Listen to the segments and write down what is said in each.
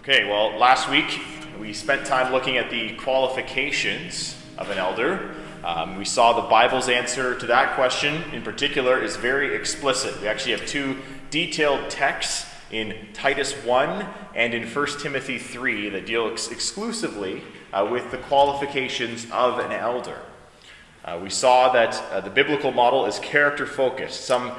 Okay, well, last week we spent time looking at the qualifications of an elder. We saw the Bible's answer to that question in particular is very explicit. We actually have two detailed texts in Titus 1 and in 1 Timothy 3 that deal exclusively with the qualifications of an elder. We saw that the biblical model is character-focused. Some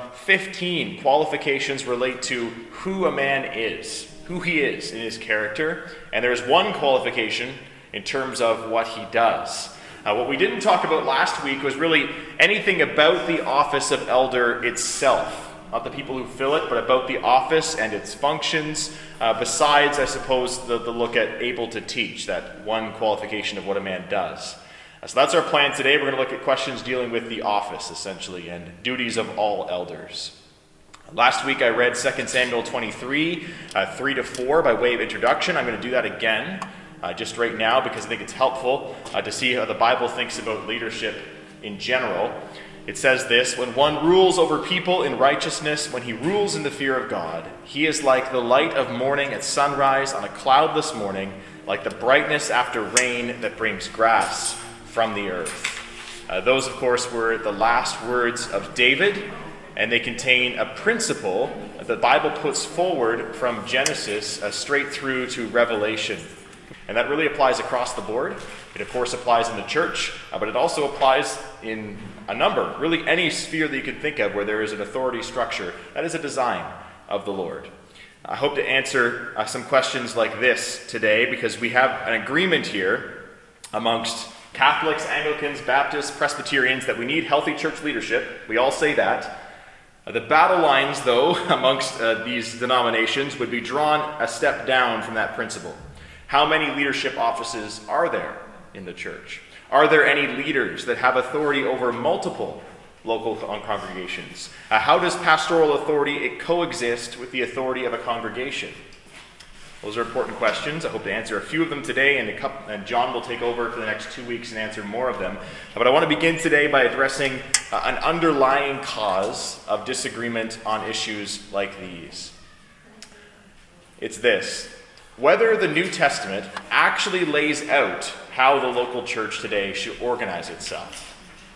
15 qualifications relate to who a man is, who he is in his character, and there's one qualification in terms of what he does. What we didn't talk about last week was really anything about the office of elder itself. Not the people who fill it, but about the office and its functions, besides, I suppose, the look at able to teach, that one qualification of what a man does. So that's our plan today. We're going to look at questions dealing with the office, essentially, and duties of all elders. Last week I read 2 Samuel 23, 3-4 by way of introduction. I'm going to do that again just right now because I think it's helpful to see how the Bible thinks about leadership in general. It says this: when one rules over people in righteousness, when he rules in the fear of God, he is like the light of morning at sunrise on a cloudless morning, like the brightness after rain that brings grass from the earth. Those, of course, were the last words of David, and they contain a principle that the Bible puts forward from Genesis straight through to Revelation. And that really applies across the board. It, of course, applies in the church, but it also applies in a number, really any sphere that you can think of where there is an authority structure. That is a design of the Lord. I hope to answer some questions like this today because we have an agreement here amongst Catholics, Anglicans, Baptists, Presbyterians that we need healthy church leadership. We all say that. The battle lines, though, amongst these denominations would be drawn a step down from that principle. How many leadership offices are there in the church? Are there any leaders that have authority over multiple local congregations? How does pastoral authority coexist with the authority of a congregation? Those are important questions. I hope to answer a few of them today, and John will take over for the next 2 weeks and answer more of them. But I want to begin today by addressing an underlying cause of disagreement on issues like these. It's this: whether the New Testament actually lays out how the local church today should organize itself,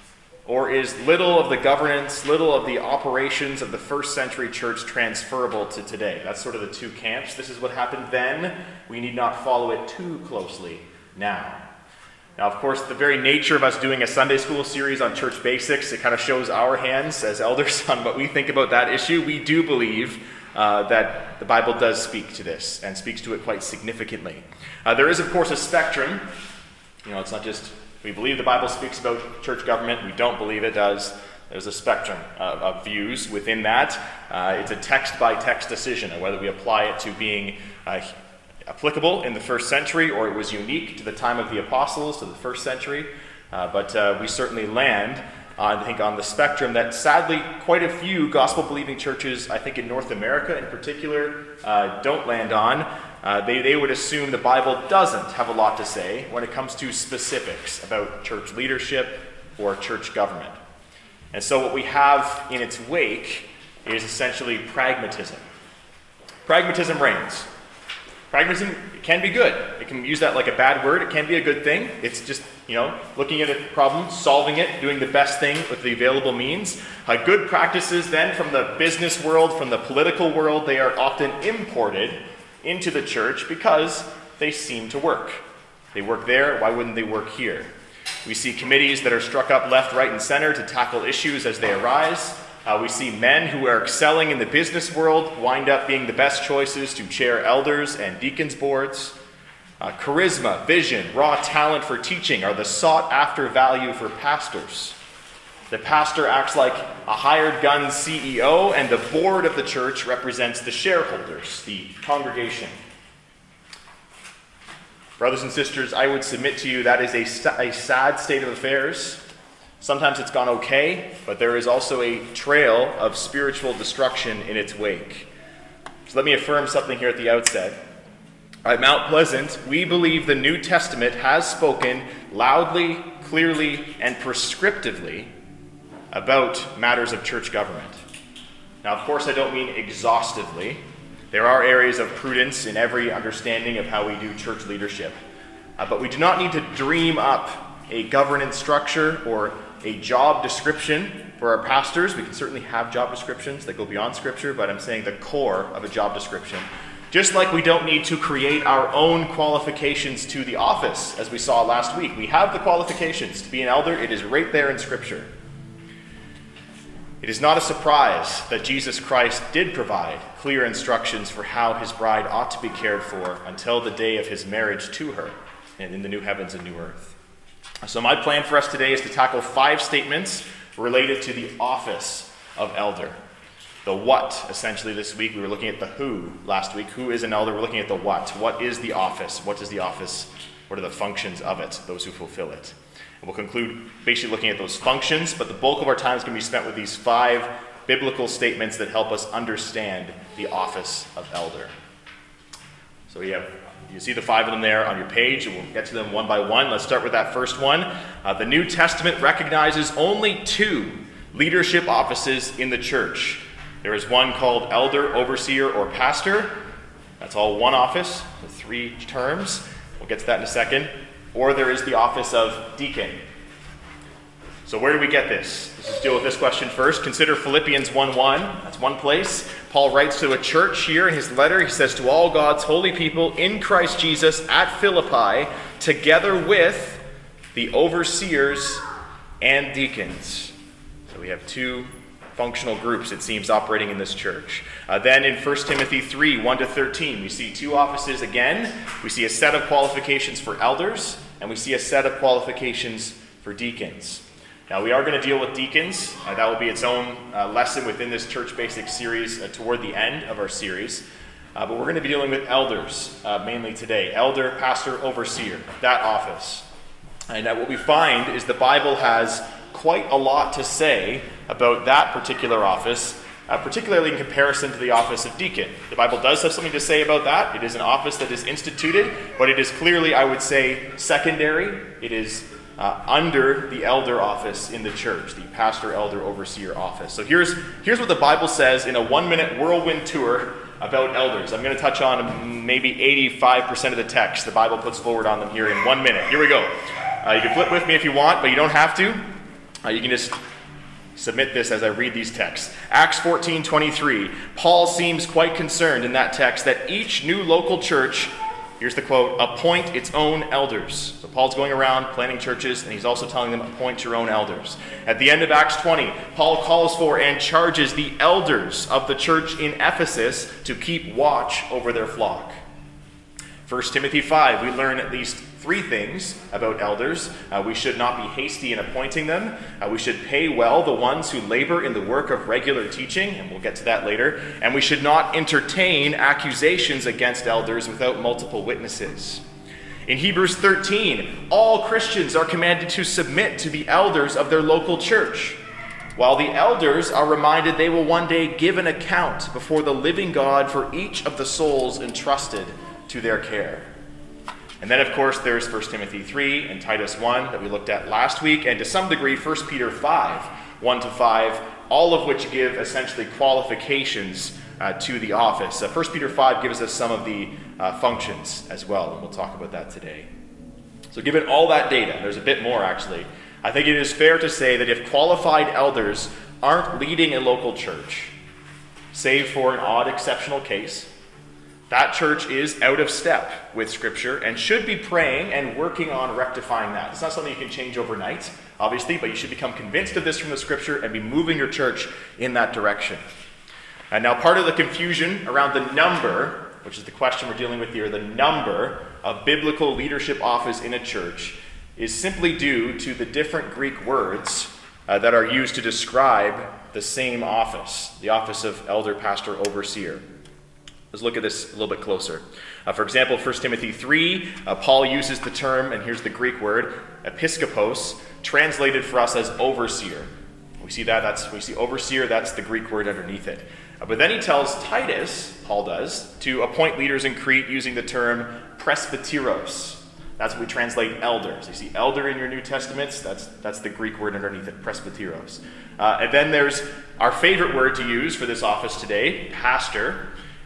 or is little of the governance, little of the operations of the first century church transferable to today? That's sort of the two camps. This is what happened then. We need not follow it too closely now. Now, of course, the very nature of us doing a Sunday school series on church basics, it kind of shows our hands as elders on what we think about that issue. We do believe that the Bible does speak to this and speaks to it quite significantly. There is, of course, a spectrum. It's not just we believe the Bible speaks about church government. We don't believe it does. There's a spectrum of views within that. It's a text-by-text decision on whether we apply it to being applicable in the first century or it was unique to the time of the apostles, to the first century. But we certainly land, I think, on the spectrum that sadly quite a few gospel-believing churches, I think in North America in particular, don't land on. They would assume the Bible doesn't have a lot to say when it comes to specifics about church leadership or church government. And so what we have in its wake is essentially pragmatism. Pragmatism reigns. Pragmatism can be good. It can use that like a bad word. It can be a good thing. It's just, looking at a problem, solving it, doing the best thing with the available means. Good practices then from the business world, from the political world, they are often imported into the church because they seem to work. They work there, why wouldn't they work here? We see committees that are struck up left, right, and center to tackle issues as they arise. We see men who are excelling in the business world wind up being the best choices to chair elders and deacons boards. Charisma, vision, raw talent for teaching are the sought-after value for pastors. The pastor acts like a hired gun CEO, and the board of the church represents the shareholders, the congregation. Brothers and sisters, I would submit to you that is a sad state of affairs. Sometimes it's gone okay, but there is also a trail of spiritual destruction in its wake. So let me affirm something here at the outset. At Mount Pleasant, we believe the New Testament has spoken loudly, clearly, and prescriptively about matters of church government. Now, of course, I don't mean exhaustively. There are areas of prudence in every understanding of how we do church leadership. But we do not need to dream up a governance structure or a job description for our pastors. We can certainly have job descriptions that go beyond Scripture, but I'm saying the core of a job description. Just like we don't need to create our own qualifications to the office, as we saw last week. We have the qualifications to be an elder. It is right there in Scripture. It is not a surprise that Jesus Christ did provide clear instructions for how his bride ought to be cared for until the day of his marriage to her and in the new heavens and new earth. So my plan for us today is to tackle 5 statements related to the office of elder. The what, essentially, this week. We were looking at the who last week. Who is an elder? We're looking at the what. What is the office? What is the office? What are the functions of it, those who fulfill it? And we'll conclude basically looking at those functions, but the bulk of our time is going to be spent with these 5 biblical statements that help us understand the office of elder. So you see the 5 of them there on your page, and we'll get to them one by one. Let's start with that first one. The New Testament recognizes only 2 leadership offices in the church. There is one called elder, overseer, or pastor. That's all one office with 3 terms. We'll get to that in a second. Or there is the office of deacon. So where do we get this? Let's just deal with this question first. Consider Philippians 1:1. That's one place. Paul writes to a church here in his letter. He says, to all God's holy people in Christ Jesus at Philippi, together with the overseers and deacons. So we have 2 functional groups, it seems, operating in this church. Then in 1 Timothy 3, 1-13, we see 2 offices again. We see a set of qualifications for elders, and we see a set of qualifications for deacons. Now, we are going to deal with deacons. That will be its own lesson within this Church Basics series toward the end of our series. But we're going to be dealing with elders mainly today. Elder, pastor, overseer, that office. And what we find is the Bible has quite a lot to say about that particular office, particularly in comparison to the office of deacon. The Bible does have something to say about that. It is an office that is instituted, but it is clearly, I would say, secondary. It is under the elder office in the church, the pastor, elder, overseer office. So here's what the Bible says in a 1-minute whirlwind tour about elders. I'm going to touch on maybe 85% of the text the Bible puts forward on them here in 1 minute. Here we go. You can flip with me if you want, but you don't have to. You can just submit this as I read these texts. Acts 14:23. Paul seems quite concerned in that text that each new local church, here's the quote, appoint its own elders. So Paul's going around planning churches, and he's also telling them, appoint your own elders. At the end of Acts 20, Paul calls for and charges the elders of the church in Ephesus to keep watch over their flock. 1 Timothy 5, we learn at least 3 things about elders. We should not be hasty in appointing them. We should pay well the ones who labor in the work of regular teaching, and we'll get to that later. And we should not entertain accusations against elders without multiple witnesses. In Hebrews 13, all Christians are commanded to submit to the elders of their local church, while the elders are reminded they will one day give an account before the living God for each of the souls entrusted to their care. And then, of course, there's 1 Timothy 3 and Titus 1 that we looked at last week, and to some degree 1 Peter 5, 1-5, all of which give essentially qualifications to the office. 1 Peter 5 gives us some of the functions as well, and we'll talk about that today. So given all that data, there's a bit more actually, I think it is fair to say that if qualified elders aren't leading a local church, save for an odd exceptional case, that church is out of step with Scripture and should be praying and working on rectifying that. It's not something you can change overnight, obviously, but you should become convinced of this from the Scripture and be moving your church in that direction. And now part of the confusion around the number, which is the question we're dealing with here, the number of biblical leadership office in a church is simply due to the different Greek words that are used to describe the same office, the office of elder, pastor, overseer. Let's look at this a little bit closer. For example, 1 Timothy 3, Paul uses the term, and here's the Greek word, episkopos, translated for us as overseer. We see that, we see overseer, that's the Greek word underneath it. But then he tells Titus, Paul does, to appoint leaders in Crete using the term presbyteros. That's what we translate elders. You see elder in your New Testaments, that's the Greek word underneath it, presbyteros. And then there's our favorite word to use for this office today, pastor.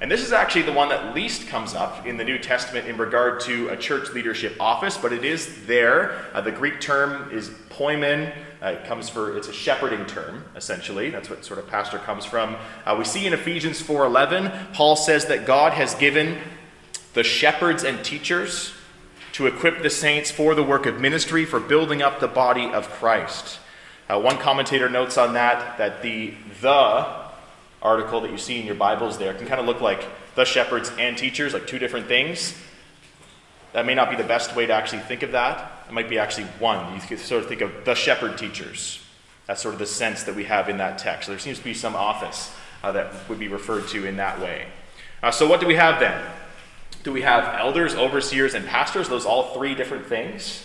And this is actually the one that least comes up in the New Testament in regard to a church leadership office, but it is there. The Greek term is poimen. It's a shepherding term, essentially. That's what sort of pastor comes from. We see in Ephesians 4:11, Paul says that God has given the shepherds and teachers to equip the saints for the work of ministry, for building up the body of Christ. One commentator notes on that the article that you see in your Bibles there can kind of look like the shepherds and teachers, like two different things. That may not be the best way to actually think of that. It might be actually one. You could sort of think of the shepherd teachers. That's sort of the sense that we have in that text. There seems to be some office that would be referred to in that way. So what do we have then? Do we have elders, overseers, and pastors? Those all three different things?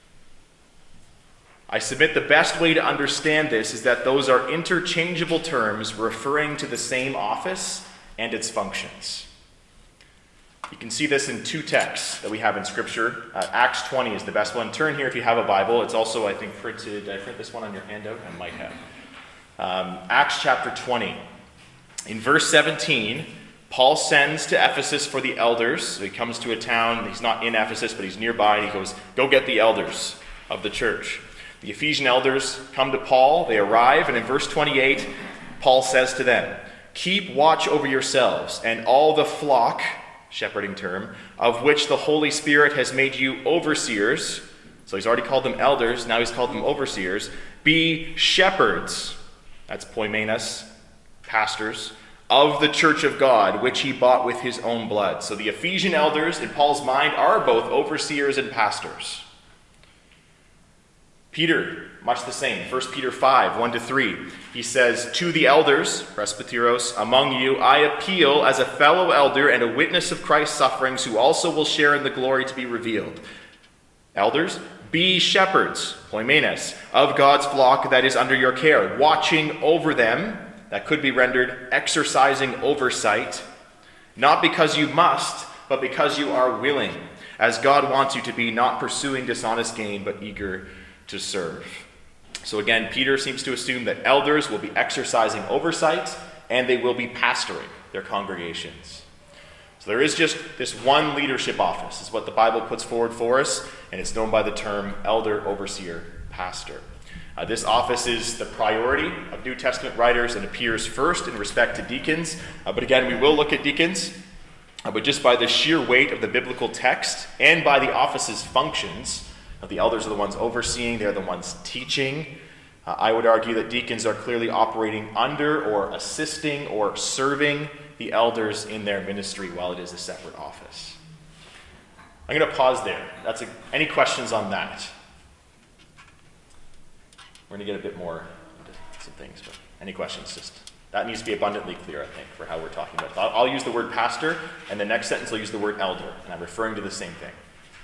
I submit the best way to understand this is that those are interchangeable terms referring to the same office and its functions. You can see this in two texts that we have in Scripture. Acts 20 is the best one. Turn here if you have a Bible. It's also, I think, printed. Did I print this one on your handout? I might have. Acts chapter 20. In verse 17, Paul sends to Ephesus for the elders. So he comes to a town. He's not in Ephesus, but he's nearby. And he goes, go get the elders of the church. The Ephesian elders come to Paul. They arrive. And in verse 28, Paul says to them, keep watch over yourselves and all the flock, shepherding term, of which the Holy Spirit has made you overseers. So he's already called them elders. Now he's called them overseers. Be shepherds. That's poimenas, pastors, of the church of God, which he bought with his own blood. So the Ephesian elders, in Paul's mind, are both overseers and pastors. Peter, much the same. 1 Peter 5, 1-3. He says, to the elders, presbyteros, among you, I appeal as a fellow elder and a witness of Christ's sufferings, who also will share in the glory to be revealed. Elders, be shepherds, poimenes, of God's flock that is under your care, watching over them. That could be rendered exercising oversight, not because you must, but because you are willing, as God wants you to be, not pursuing dishonest gain, but eager to serve. So again, Peter seems to assume that elders will be exercising oversight and they will be pastoring their congregations. So there is just this one leadership office, is what the Bible puts forward for us, and it's known by the term elder, overseer, pastor. This office is the priority of New Testament writers and appears first in respect to deacons. But again, we will look at deacons. But just by the sheer weight of the biblical text and by the office's functions, the elders are the ones overseeing, they're the ones teaching. I would argue that deacons are clearly operating under or assisting or serving the elders in their ministry while it is a separate office. I'm going to pause there. Any questions on that? We're going to get a bit more into some things, but any questions? That needs to be abundantly clear, I think, for how we're talking about it. I'll use the word pastor, and the next sentence I'll use the word elder, and I'm referring to the same thing.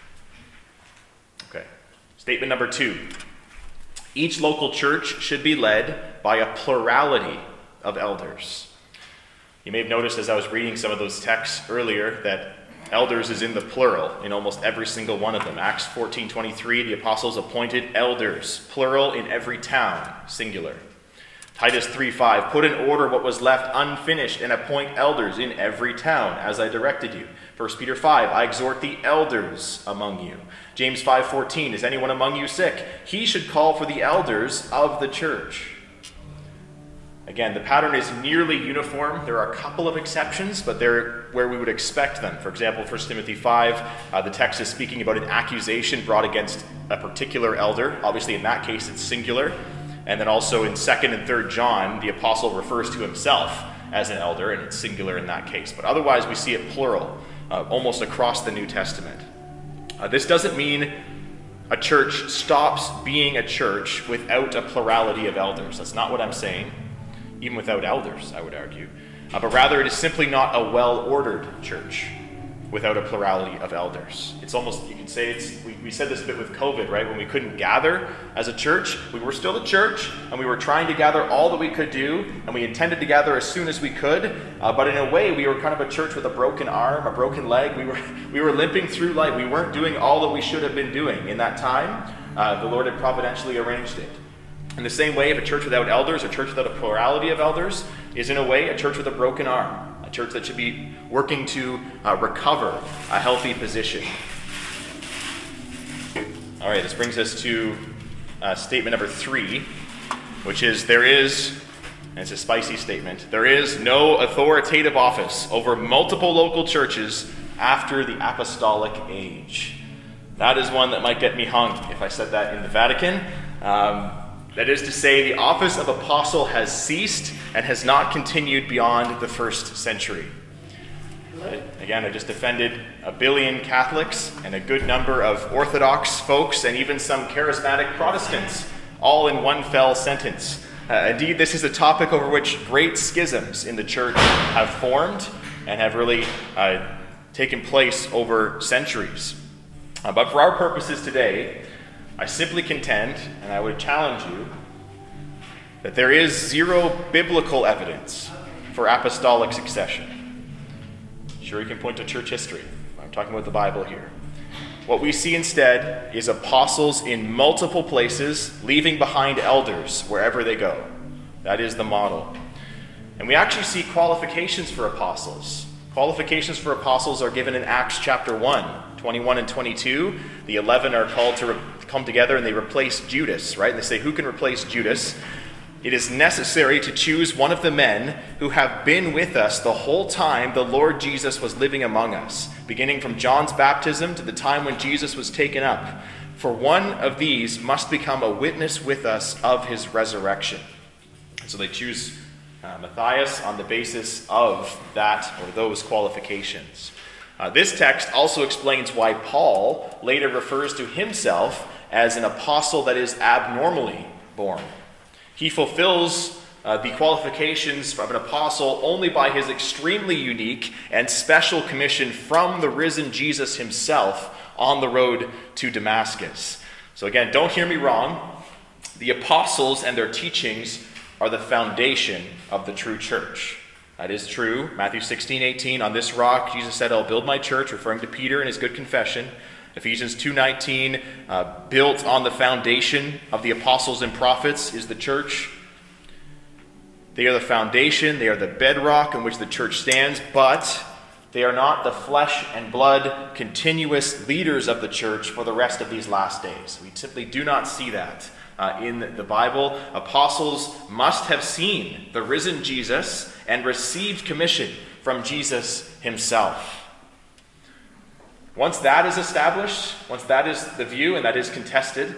Okay. Statement number 2. Each local church should be led by a plurality of elders. You may have noticed as I was reading some of those texts earlier that elders is in the plural in almost every single one of them. Acts 14:23, the apostles appointed elders, plural in every town, singular. Titus 3:5, put in order what was left unfinished and appoint elders in every town, as I directed you. 1 Peter 5, I exhort the elders among you. James 5:14, is anyone among you sick? He should call for the elders of the church. Again, the pattern is nearly uniform. There are a couple of exceptions, but they're where we would expect them. For example, 1 Timothy 5, the text is speaking about an accusation brought against a particular elder. Obviously, in that case, it's singular. And then also in 2nd and 3rd John, the apostle refers to himself as an elder, and it's singular in that case. But otherwise, we see it plural, almost across the New Testament. This doesn't mean a church stops being a church without a plurality of elders. That's not what I'm saying. Even without elders, I would argue. But rather, it is simply not a well-ordered church without a plurality of elders. It's almost, you can say, we said this a bit with COVID, right? When we couldn't gather as a church, we were still the church, and we were trying to gather all that we could do, and we intended to gather as soon as we could, but in a way, we were kind of a church with a broken arm, a broken leg. We were limping through life. We weren't doing all that we should have been doing in that time. The Lord had providentially arranged it. In the same way, if a church without elders, a church without a plurality of elders, is in a way a church with a broken arm, a a church that should be working to recover a healthy position. All right, this brings us to statement number 3, which is there is, and it's a spicy statement, there is no authoritative office over multiple local churches after the apostolic age. That is one that might get me hung if I said that in the Vatican. That is to say, the office of apostle has ceased and has not continued beyond the first century. Again, I just offended 1 billion Catholics and a good number of Orthodox folks and even some charismatic Protestants, all in one fell sentence. Indeed, this is a topic over which great schisms in the church have formed and have really taken place over centuries. But for our purposes today, I simply contend, and I would challenge you, that there is zero biblical evidence for apostolic succession. Sure, you can point to church history. I'm talking about the Bible here. What we see instead is apostles in multiple places, leaving behind elders wherever they go. That is the model. And we actually see qualifications for apostles. Qualifications for apostles are given in Acts chapter 1, 21 and 22. The 11 are called to come together and they replace Judas, right? And they say, who can replace Judas? It is necessary to choose one of the men who have been with us the whole time the Lord Jesus was living among us, beginning from John's baptism to the time when Jesus was taken up. For one of these must become a witness with us of his resurrection. So they choose Matthias on the basis of that or those qualifications. This text also explains why Paul later refers to himself as an apostle that is abnormally born. He fulfills the qualifications of an apostle only by his extremely unique and special commission from the risen Jesus himself on the road to Damascus. So again, don't hear me wrong. The apostles and their teachings are the foundation of the true church. That is true. Matthew 16:18, on this rock, Jesus said, I'll build my church, referring to Peter and his good confession. Ephesians 2:19, built on the foundation of the apostles and prophets is the church. They are the foundation, they are the bedrock in which the church stands, but they are not the flesh and blood continuous leaders of the church for the rest of these last days. We simply do not see that in the Bible. Apostles must have seen the risen Jesus and received commission from Jesus himself. Once that is established, once that is the view and that is contested,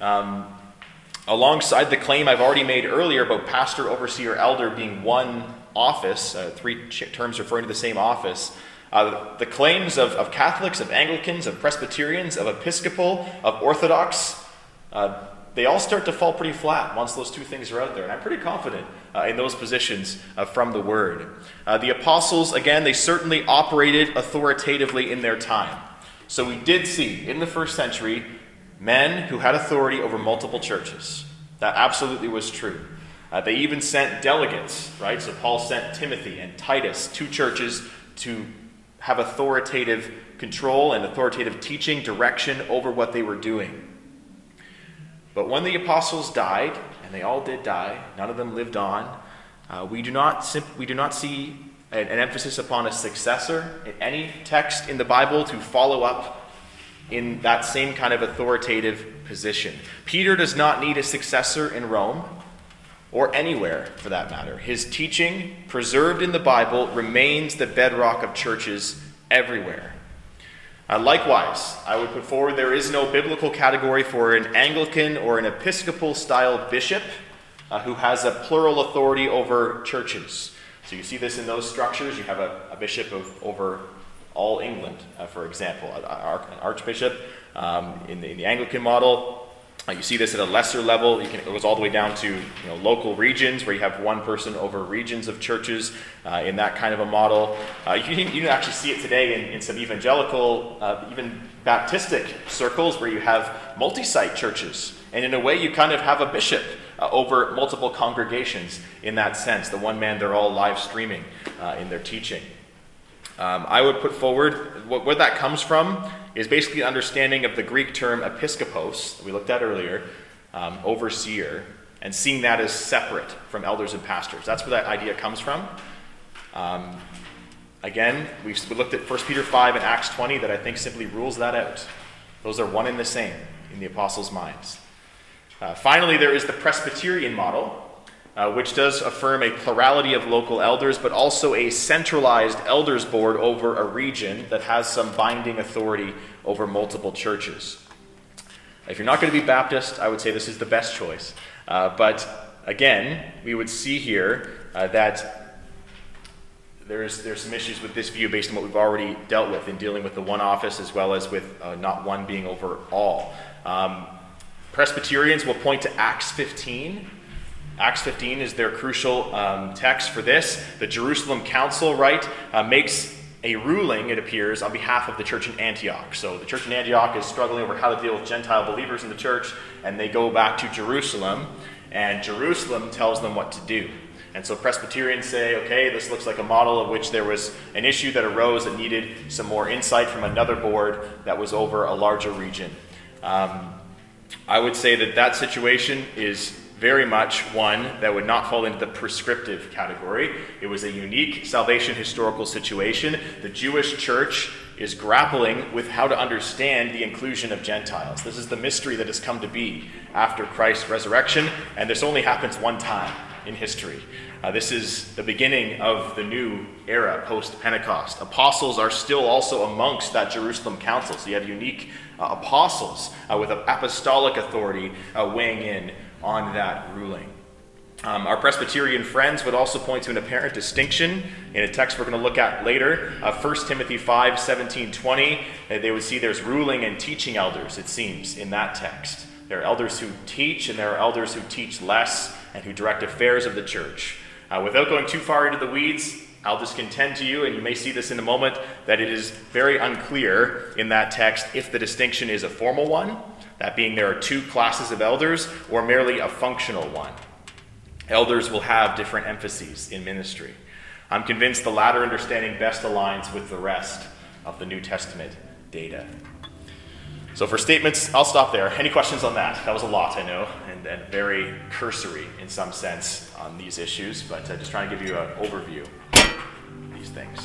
alongside the claim I've already made earlier about pastor, overseer, elder being one office, 3 terms referring to the same office, the claims of Catholics, of Anglicans, of Presbyterians, of Episcopal, of Orthodox, they all start to fall pretty flat once those 2 things are out there. And I'm pretty confident in those positions from the Word. The apostles, again, they certainly operated authoritatively in their time. So we did see in the first century men who had authority over multiple churches. That absolutely was true. They even sent delegates, right? So Paul sent Timothy and Titus to churches to have authoritative control and authoritative teaching, direction over what they were doing. But when the apostles died, and they all did die, none of them lived on, we do not see an emphasis upon a successor in any text in the Bible to follow up in that same kind of authoritative position. Peter does not need a successor in Rome, or anywhere for that matter. His teaching, preserved in the Bible, remains the bedrock of churches everywhere. Likewise, I would put forward there is no biblical category for an Anglican or an Episcopal-style bishop who has a plural authority over churches. So you see this in those structures. You have a bishop over all England, for example, an archbishop. In the Anglican model, you see this at a lesser level. It goes all the way down to local regions where you have one person over regions of churches in that kind of a model. You can actually see it today in some evangelical, even Baptistic circles where you have multi-site churches. And in a way, you kind of have a bishop over multiple congregations in that sense. The one man, they're all live streaming in their teaching. I would put forward where that comes from is basically an understanding of the Greek term episkopos that we looked at earlier, overseer, and seeing that as separate from elders and pastors. That's where that idea comes from. Again, we looked at 1 Peter 5 and Acts 20 that I think simply rules that out. Those are one and the same in the apostles' minds. Finally, there is the Presbyterian model, which does affirm a plurality of local elders, but also a centralized elders board over a region that has some binding authority over multiple churches. If you're not going to be Baptist, I would say this is the best choice. But again, we would see here that there's some issues with this view based on what we've already dealt with in dealing with the one office as well as with not one being over all. Presbyterians will point to Acts 15. Acts 15 is their crucial text for this. The Jerusalem Council, makes a ruling, it appears, on behalf of the church in Antioch. So the church in Antioch is struggling over how to deal with Gentile believers in the church, and they go back to Jerusalem, and Jerusalem tells them what to do. And so Presbyterians say, okay, this looks like a model of which there was an issue that arose that needed some more insight from another board that was over a larger region. I would say that situation is very much one that would not fall into the prescriptive category. It was a unique salvation historical situation. The Jewish church is grappling with how to understand the inclusion of Gentiles. This is the mystery that has come to be after Christ's resurrection, and this only happens one time in history. This is the beginning of the new era post-Pentecost. Apostles are still also amongst that Jerusalem council, so you have unique apostles with apostolic authority weighing in on that ruling. Our Presbyterian friends would also point to an apparent distinction in a text we're going to look at later, 1 Timothy 5, 17, 20. They would see there's ruling and teaching elders, it seems, in that text. There are elders who teach, and there are elders who teach less and who direct affairs of the church. Without going too far into the weeds, I'll just contend to you, and you may see this in a moment, that it is very unclear in that text if the distinction is a formal one, that being there are two classes of elders, or merely a functional one. Elders will have different emphases in ministry. I'm convinced the latter understanding best aligns with the rest of the New Testament data. So for statements, I'll stop there. Any questions on that? That was a lot, I know, and very cursory in some sense on these issues, but just trying to give you an overview of these things.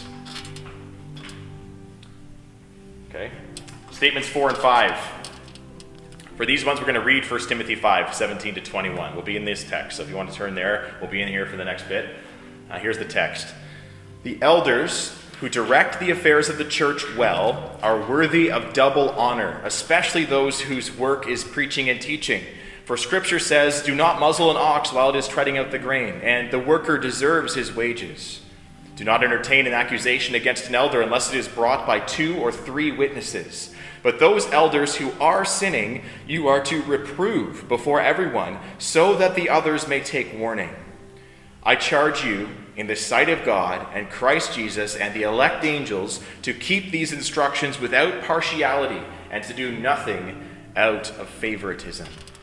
Okay. Statements 4 and 5. For these ones, we're going to read 1 Timothy 5, 17 to 21. We'll be in this text, so if you want to turn there, we'll be in here for the next bit. Here's the text. The elders who direct the affairs of the church well are worthy of double honor, especially those whose work is preaching and teaching. For Scripture says, do not muzzle an ox while it is treading out the grain, and the worker deserves his wages. Do not entertain an accusation against an elder unless it is brought by 2 or 3 witnesses. But those elders who are sinning, you are to reprove before everyone, so that the others may take warning. I charge you, in the sight of God and Christ Jesus and the elect angels, to keep these instructions without partiality and to do nothing out of favoritism.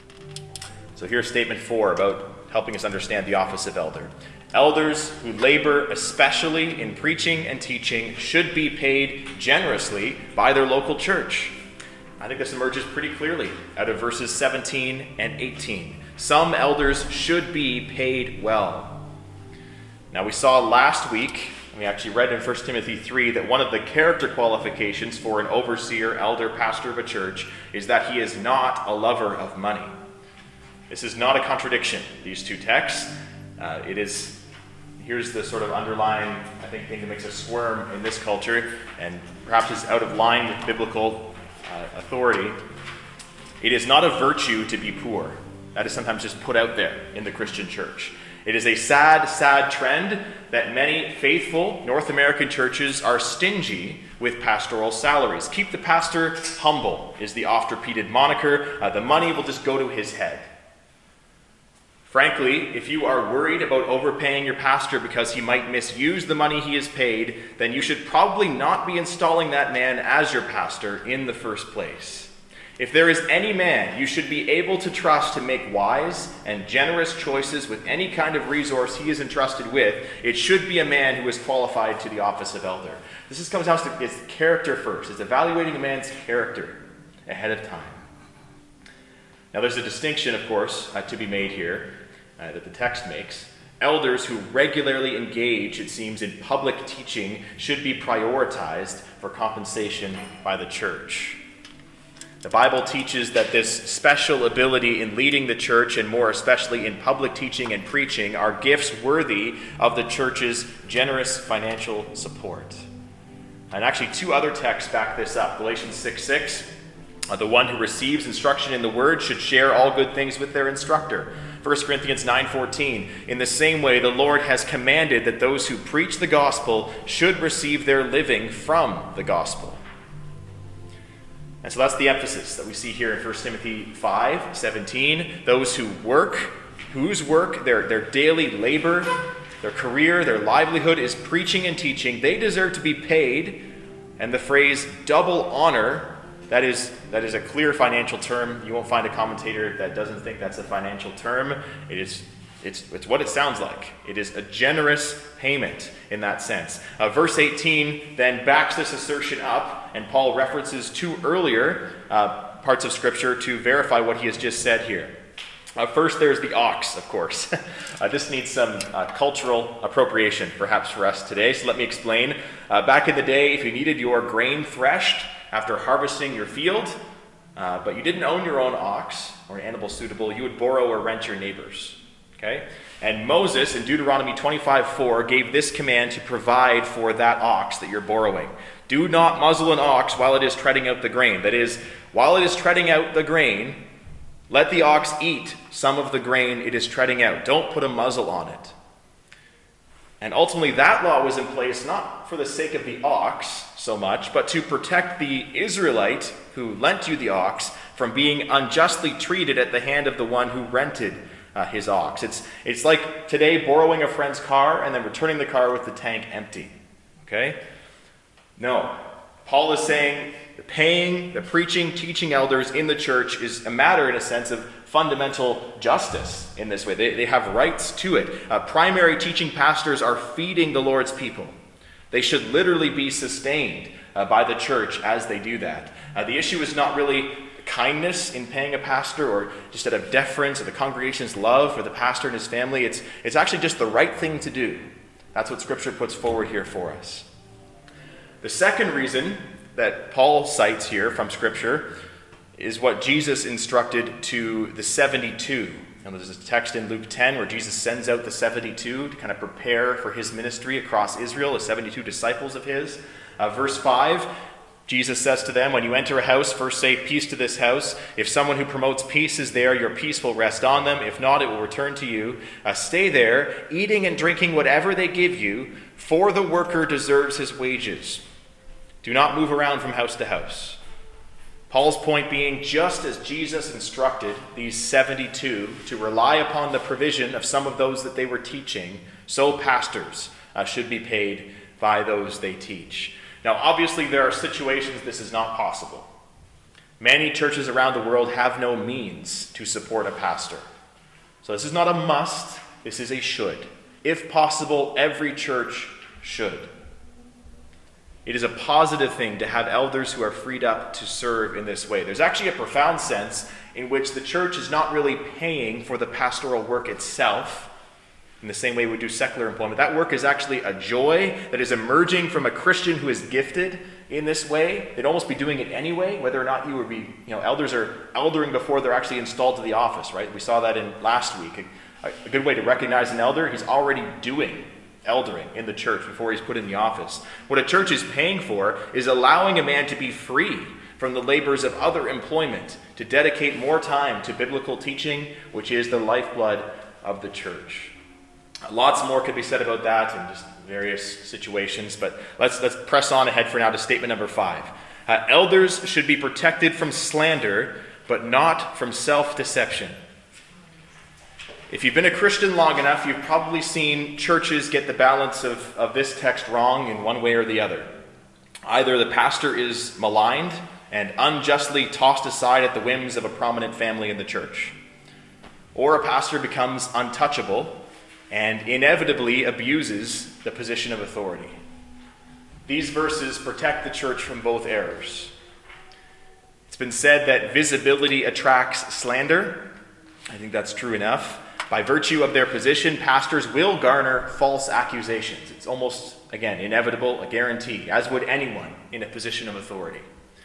So here's statement 4 about helping us understand the office of elder. Elders who labor especially in preaching and teaching should be paid generously by their local church. I think this emerges pretty clearly out of verses 17 and 18. Some elders should be paid well. Now we saw last week, we actually read in 1 Timothy 3, that one of the character qualifications for an overseer, elder, pastor of a church is that he is not a lover of money. This is not a contradiction, these two texts. Here's the sort of underlying, I think, thing that makes us squirm in this culture, and perhaps is out of line with biblical authority. It is not a virtue to be poor. That is sometimes just put out there in the Christian church. It is a sad, sad trend that many faithful North American churches are stingy with pastoral salaries. Keep the pastor humble is the oft-repeated moniker. The money will just go to his head. Frankly, if you are worried about overpaying your pastor because he might misuse the money he is paid, then you should probably not be installing that man as your pastor in the first place. If there is any man you should be able to trust to make wise and generous choices with any kind of resource he is entrusted with, it should be a man who is qualified to the office of elder. This comes down to it's character first. It's evaluating a man's character ahead of time. Now there's a distinction, of course, to be made here that the text makes. Elders who regularly engage, it seems, in public teaching should be prioritized for compensation by the church. The Bible teaches that this special ability in leading the church, and more especially in public teaching and preaching, are gifts worthy of the church's generous financial support. And actually, two other texts back this up. Galatians 6:6, the one who receives instruction in the word should share all good things with their instructor. 1 Corinthians 9:14, in the same way the Lord has commanded that those who preach the gospel should receive their living from the gospel. And so that's the emphasis that we see here in 1 Timothy 5:17. Those who work, whose work, their daily labor, their career, their livelihood is preaching and teaching, they deserve to be paid. And the phrase double honor, that is a clear financial term. You won't find a commentator that doesn't think that's a financial term. It's what it sounds like. It is a generous payment in that sense. Verse 18 then backs this assertion up, and Paul references two earlier parts of Scripture to verify what he has just said here. First, there's the ox, of course. This needs some cultural appropriation, perhaps, for us today, so let me explain. Back in the day, if you needed your grain threshed after harvesting your field, but you didn't own your own ox or animal suitable, you would borrow or rent your neighbor's. Okay? And Moses, in Deuteronomy 25:4, gave this command to provide for that ox that you're borrowing. Do not muzzle an ox while it is treading out the grain. That is, while it is treading out the grain, let the ox eat some of the grain it is treading out. Don't put a muzzle on it. And ultimately, that law was in place not for the sake of the ox so much, but to protect the Israelite who lent you the ox from being unjustly treated at the hand of the one who rented his ox. It's like today borrowing a friend's car and then returning the car with the tank empty. Okay? No. Paul is saying the paying, the preaching, teaching elders in the church is a matter, in a sense, of fundamental justice in this way. They have rights to it. Primary teaching pastors are feeding the Lord's people. They should literally be sustained by the church as they do that. The issue is not really kindness in paying a pastor or just out of deference or the congregation's love for the pastor and his family. It's actually just the right thing to do. That's what Scripture puts forward here for us. The second reason that Paul cites here from Scripture is what Jesus instructed to the 72. And there's a text in Luke 10 where Jesus sends out the 72 to kind of prepare for his ministry across Israel, the 72 disciples of his. Verse 5, Jesus says to them, when you enter a house, first say, peace to this house. If someone who promotes peace is there, your peace will rest on them. If not, it will return to you. Stay there, eating and drinking whatever they give you, for the worker deserves his wages. Do not move around from house to house. Paul's point being, just as Jesus instructed these 72 to rely upon the provision of some of those that they were teaching, so pastors should be paid by those they teach. Now, obviously, there are situations this is not possible. Many churches around the world have no means to support a pastor. So this is not a must, this is a should. If possible, every church should. It is a positive thing to have elders who are freed up to serve in this way. There's actually a profound sense in which the church is not really paying for the pastoral work itself in the same way we do secular employment. That work is actually a joy that is emerging from a Christian who is gifted in this way. They'd almost be doing it anyway, whether or not you would be, elders are eldering before they're actually installed to the office, right? We saw that in last week. A good way to recognize an elder, he's already doing eldering in the church before he's put in the office. What a church is paying for is allowing a man to be free from the labors of other employment, to dedicate more time to biblical teaching, which is the lifeblood of the church. Lots more could be said about that in just various situations, but let's press on ahead for now to statement number 5. Elders should be protected from slander, but not from self-deception. If you've been a Christian long enough, you've probably seen churches get the balance of this text wrong in one way or the other. Either the pastor is maligned and unjustly tossed aside at the whims of a prominent family in the church, or a pastor becomes untouchable and inevitably abuses the position of authority. These verses protect the church from both errors. It's been said that visibility attracts slander. I think that's true enough. By virtue of their position, pastors will garner false accusations. It's almost, again, inevitable, a guarantee, as would anyone in a position of authority.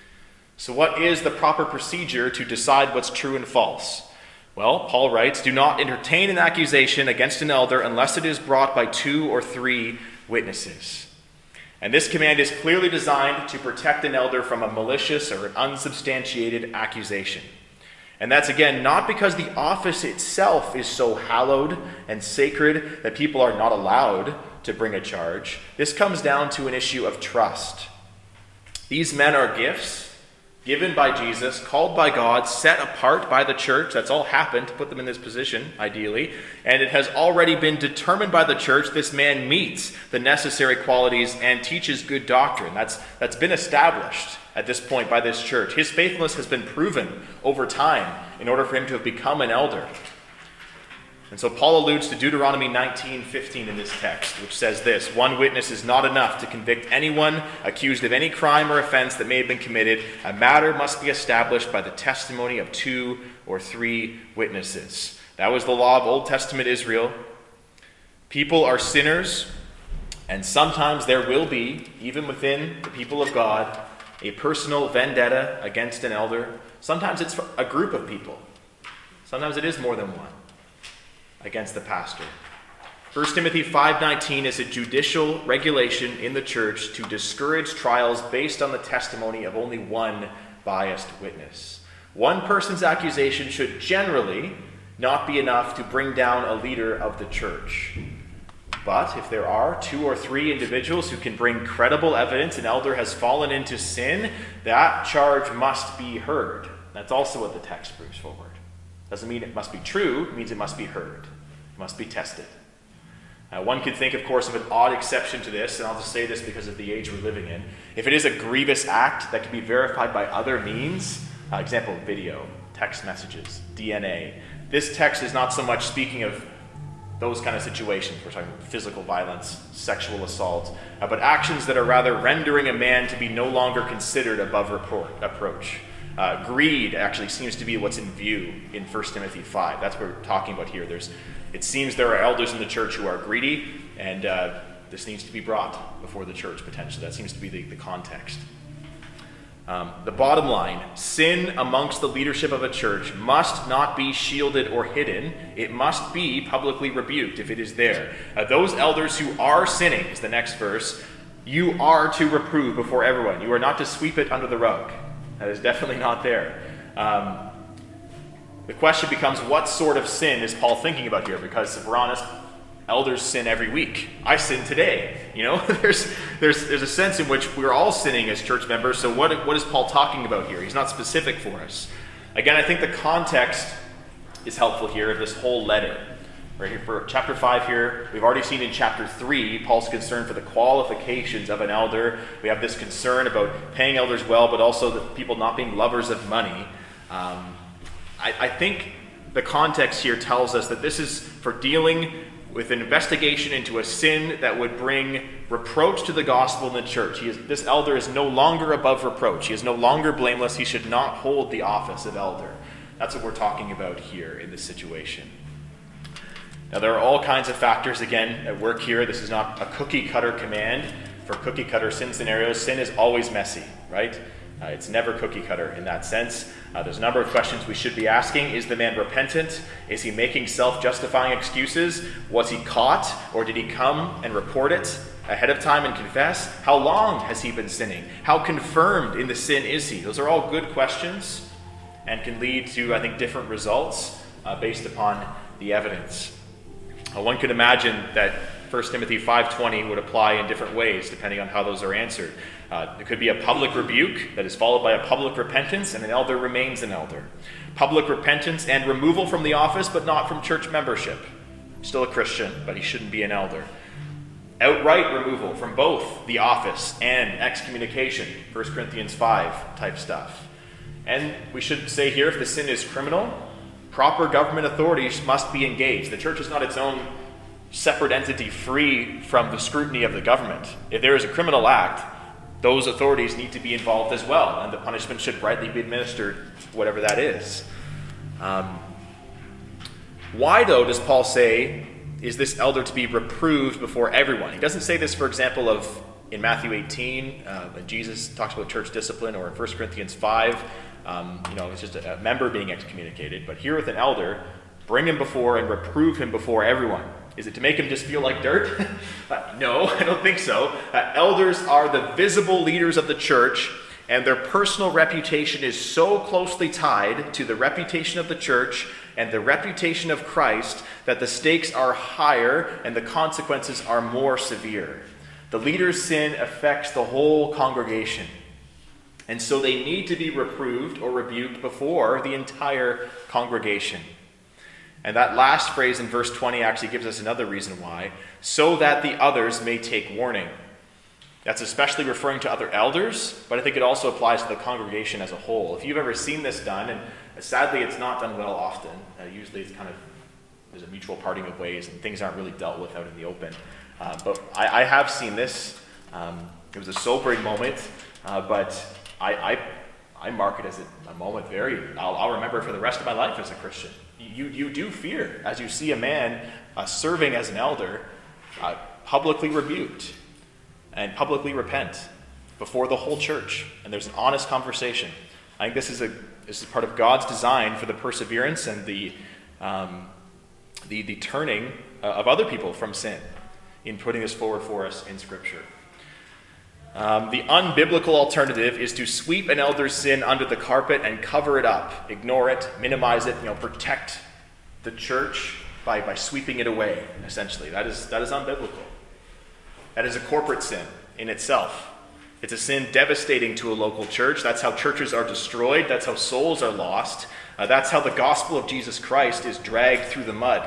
So what is the proper procedure to decide what's true and false? Well, Paul writes, "Do not entertain an accusation against an elder unless it is brought by 2 or 3 witnesses." And this command is clearly designed to protect an elder from a malicious or an unsubstantiated accusation. And that's, again, not because the office itself is so hallowed and sacred that people are not allowed to bring a charge. This comes down to an issue of trust. These men are gifts given by Jesus, called by God, set apart by the church. That's all happened to put them in this position, ideally. And it has already been determined by the church this man meets the necessary qualities and teaches good doctrine. That's been established at this point by this church. His faithfulness has been proven over time in order for him to have become an elder. And so Paul alludes to Deuteronomy 19:15 in this text, which says this: "One witness is not enough to convict anyone accused of any crime or offense that may have been committed. A matter must be established by the testimony of 2 or 3 witnesses." That was the law of Old Testament Israel. People are sinners, and sometimes there will be, even within the people of God, a personal vendetta against an elder. Sometimes it's a group of people. Sometimes it is more than one against the pastor. 1 Timothy 5:19 is a judicial regulation in the church to discourage trials based on the testimony of only one biased witness. One person's accusation should generally not be enough to bring down a leader of the church. But if there are 2 or 3 individuals who can bring credible evidence an elder has fallen into sin, that charge must be heard. That's also what the text brings forward. Doesn't mean it must be true, it means it must be heard. It must be tested. One could think, of course, of an odd exception to this, and I'll just say this because of the age we're living in. If it is a grievous act that can be verified by other means, example, video, text messages, DNA, this text is not so much speaking of those kind of situations. We're talking physical violence, sexual assault, but actions that are rather rendering a man to be no longer considered above reproach. Greed actually seems to be what's in view in 1 Timothy 5. That's what we're talking about here. It seems there are elders in the church who are greedy, and this needs to be brought before the church, potentially. That seems to be the context. The bottom line, sin amongst the leadership of a church must not be shielded or hidden. It must be publicly rebuked if it is there. Those elders who are sinning, is the next verse, you are to reprove before everyone. You are not to sweep it under the rug. That is definitely not there. The question becomes, what sort of sin is Paul thinking about here? Because if we're honest, elders sin every week. I sin today. You know, there's a sense in which we're all sinning as church members. So what is Paul talking about here? He's not specific for us. Again, I think the context is helpful here of this whole letter. Right here for chapter 5 here, we've already seen in chapter 3 Paul's concern for the qualifications of an elder. We have this concern about paying elders well, but also the people not being lovers of money. I think the context here tells us that this is for dealing with an investigation into a sin that would bring reproach to the gospel in the church. This elder is no longer above reproach. He is no longer blameless. He should not hold the office of elder. That's what we're talking about here in this situation. Now, there are all kinds of factors, again, at work here. This is not a cookie-cutter command for cookie-cutter sin scenarios. Sin is always messy, right? It's never cookie-cutter in that sense. There's a number of questions we should be asking. Is the man repentant? Is he making self-justifying excuses? Was he caught, or did he come and report it ahead of time and confess? How long has he been sinning? How confirmed in the sin is he? Those are all good questions and can lead to, I think, different results based upon the evidence. One could imagine that 1 Timothy 5:20 would apply in different ways depending on how those are answered. It could be a public rebuke that is followed by a public repentance, and an elder remains an elder. Public repentance and removal from the office, but not from church membership. Still a Christian, but he shouldn't be an elder. Outright removal from both the office and excommunication, 1 Corinthians 5 type stuff. And we should say here, if the sin is criminal, proper government authorities must be engaged. The church is not its own separate entity free from the scrutiny of the government. If there is a criminal act, those authorities need to be involved as well, and the punishment should rightly be administered, whatever that is. Why, though, does Paul say, is this elder to be reproved before everyone? He doesn't say this, for example, in Matthew 18, when Jesus talks about church discipline, or in 1 Corinthians 5, it's just a member being excommunicated. But here with an elder, bring him before and reprove him before everyone. Is it to make him just feel like dirt? No, I don't think so. Elders are the visible leaders of the church, and their personal reputation is so closely tied to the reputation of the church and the reputation of Christ that the stakes are higher and the consequences are more severe. The leader's sin affects the whole congregation, and so they need to be reproved or rebuked before the entire congregation. And that last phrase in verse 20 actually gives us another reason why, so that the others may take warning. That's especially referring to other elders, but I think it also applies to the congregation as a whole. If you've ever seen this done, and sadly it's not done well often, usually it's there's a mutual parting of ways and things aren't really dealt with out in the open. But I have seen this. It was a sobering moment, but I mark it as a moment I'll remember it for the rest of my life as a Christian. You do fear as you see a man serving as an elder publicly rebuked and publicly repent before the whole church, and there's an honest conversation. I think this is part of God's design for the perseverance and the turning of other people from sin in putting this forward for us in Scripture. The unbiblical alternative is to sweep an elder's sin under the carpet and cover it up, ignore it, minimize it, protect the church by sweeping it away, essentially. That is unbiblical. That is a corporate sin in itself. It's a sin devastating to a local church. That's how churches are destroyed. That's how souls are lost. That's how the gospel of Jesus Christ is dragged through the mud.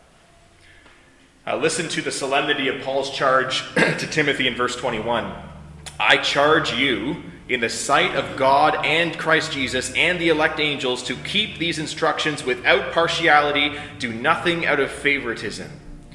Listen to the solemnity of Paul's charge to Timothy in verse 21. I charge you in the sight of God and Christ Jesus and the elect angels to keep these instructions without partiality, do nothing out of favoritism.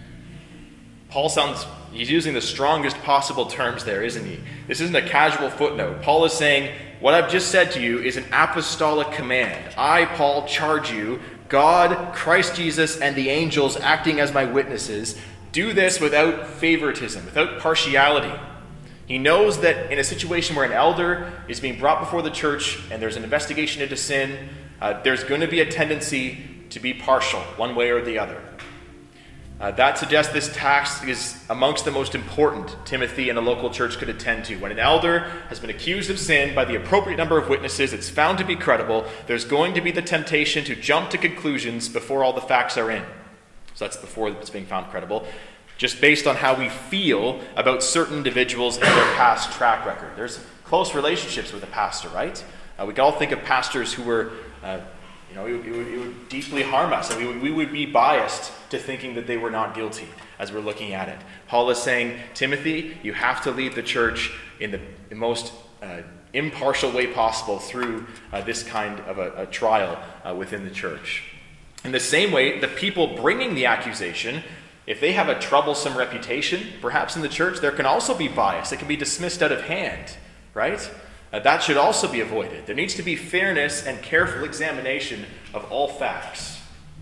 He's using the strongest possible terms there, isn't he? This isn't a casual footnote. Paul is saying, what I've just said to you is an apostolic command. I, Paul, charge you, God, Christ Jesus, and the angels acting as my witnesses, do this without favoritism, without partiality. He knows that in a situation where an elder is being brought before the church and there's an investigation into sin, there's going to be a tendency to be partial, one way or the other. That suggests this task is amongst the most important Timothy and a local church could attend to. When an elder has been accused of sin by the appropriate number of witnesses, it's found to be credible, there's going to be the temptation to jump to conclusions before all the facts are in. So that's before it's being found credible. Just based on how we feel about certain individuals and their past track record. There's close relationships with a pastor, right? We can all think of pastors who were, it would deeply harm us, and we would be biased to thinking that they were not guilty as we're looking at it. Paul is saying, Timothy, you have to lead the church in the most impartial way possible through this kind of a trial within the church. In the same way, the people bringing the accusation, if they have a troublesome reputation, perhaps in the church, there can also be bias. It can be dismissed out of hand, right? That should also be avoided. There needs to be fairness and careful examination of all facts.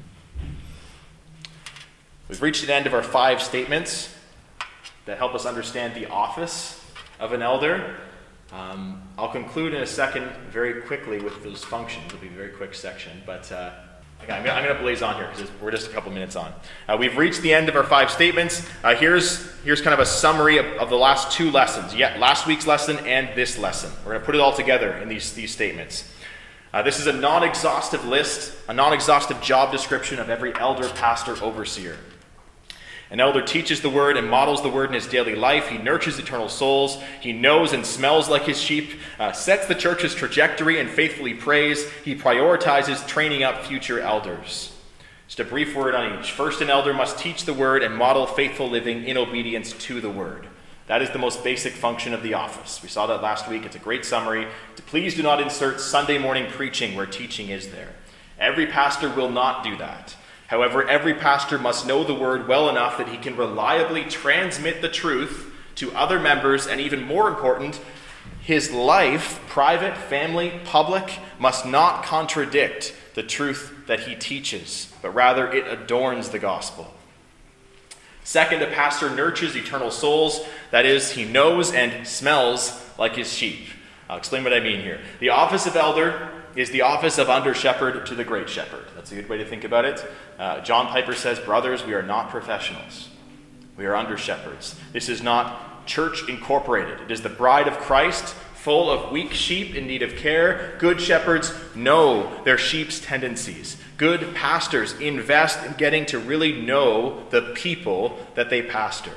We've reached the end of our 5 statements that help us understand the office of an elder. I'll conclude in a second very quickly with those functions. It'll be a very quick section, but I'm going to blaze on here because we're just a couple minutes on. We've reached the end of our 5 statements. Here's kind of a summary of the last 2 lessons. Last week's lesson and this lesson. We're going to put it all together in these statements. This is a non-exhaustive list, a non-exhaustive job description of every elder, pastor, overseer. An elder teaches the word and models the word in his daily life. He nurtures eternal souls. He knows and smells like his sheep, sets the church's trajectory and faithfully prays. He prioritizes training up future elders. Just a brief word on each. First, an elder must teach the word and model faithful living in obedience to the word. That is the most basic function of the office. We saw that last week. It's a great summary. Please do not insert Sunday morning preaching where teaching is there. Every pastor will not do that. However, every pastor must know the word well enough that he can reliably transmit the truth to other members, and even more important, his life, private, family, public, must not contradict the truth that he teaches, but rather it adorns the gospel. Second, a pastor nurtures eternal souls. That is, he knows and smells like his sheep. I'll explain what I mean here. The office of elder is the office of under-shepherd to the great shepherd. That's a good way to think about it. John Piper says, brothers, we are not professionals. We are under-shepherds. This is not church incorporated. It is the bride of Christ, full of weak sheep in need of care. Good shepherds know their sheep's tendencies. Good pastors invest in getting to really know the people that they pastor.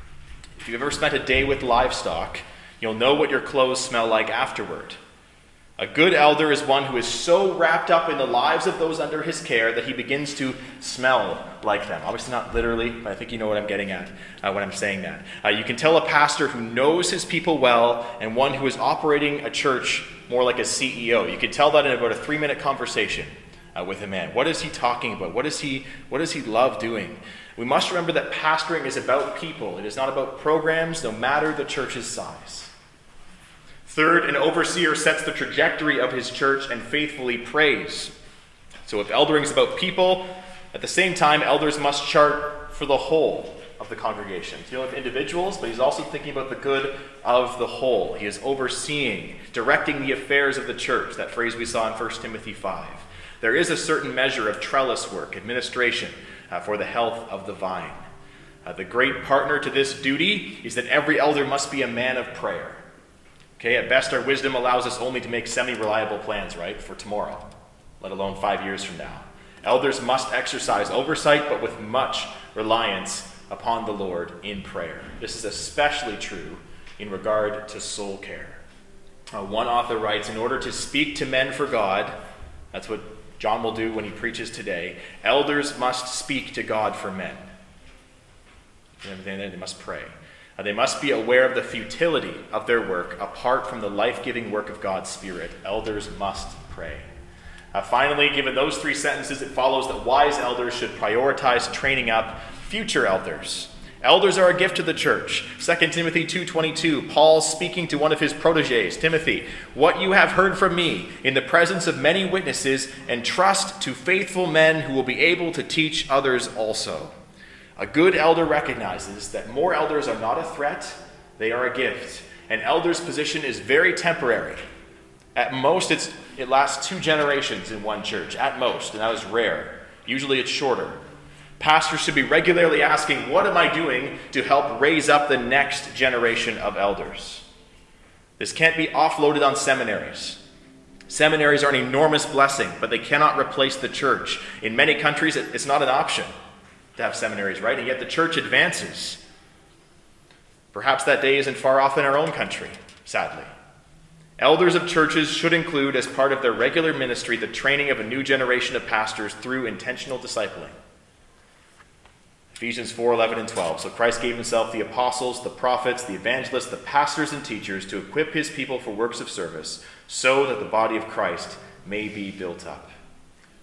If you've ever spent a day with livestock, you'll know what your clothes smell like afterward. A good elder is one who is so wrapped up in the lives of those under his care that he begins to smell like them. Obviously not literally, but I think you know what I'm getting at when I'm saying that. You can tell a pastor who knows his people well and one who is operating a church more like a CEO. You can tell that in about a 3-minute conversation with a man. What is he talking about? What does he love doing? We must remember that pastoring is about people. It is not about programs, no matter the church's size. Third, an overseer sets the trajectory of his church and faithfully prays. So if eldering is about people, at the same time, elders must chart for the whole of the congregation. He's dealing with individuals, but he's also thinking about the good of the whole. He is overseeing, directing the affairs of the church, that phrase we saw in 1 Timothy 5. There is a certain measure of trellis work, administration, for the health of the vine. The great partner to this duty is that every elder must be a man of prayer. Okay, at best our wisdom allows us only to make semi-reliable plans, right, for tomorrow, let alone 5 years from now. Elders must exercise oversight, but with much reliance upon the Lord in prayer. This is especially true in regard to soul care. One author writes, in order to speak to men for God, that's what John will do when he preaches today, elders must speak to God for men. They must pray. They must be aware of the futility of their work apart from the life-giving work of God's Spirit. Elders must pray. Finally, given those 3 sentences, it follows that wise elders should prioritize training up future elders. Elders are a gift to the church. 2 Timothy 2:22, Paul speaking to one of his protégés, Timothy, what you have heard from me in the presence of many witnesses, entrust to faithful men who will be able to teach others also. A good elder recognizes that more elders are not a threat, they are a gift. An elder's position is very temporary. At most, it lasts 2 generations in one church, at most, and that is rare. Usually it's shorter. Pastors should be regularly asking, what am I doing to help raise up the next generation of elders? This can't be offloaded on seminaries. Seminaries are an enormous blessing, but they cannot replace the church. In many countries, it's not an option to have seminaries, right? And yet the church advances. Perhaps that day isn't far off in our own country, sadly. Elders of churches should include, as part of their regular ministry, the training of a new generation of pastors through intentional discipling. Ephesians 4:11 and 12. So Christ gave himself the apostles, the prophets, the evangelists, the pastors and teachers to equip his people for works of service, so that the body of Christ may be built up.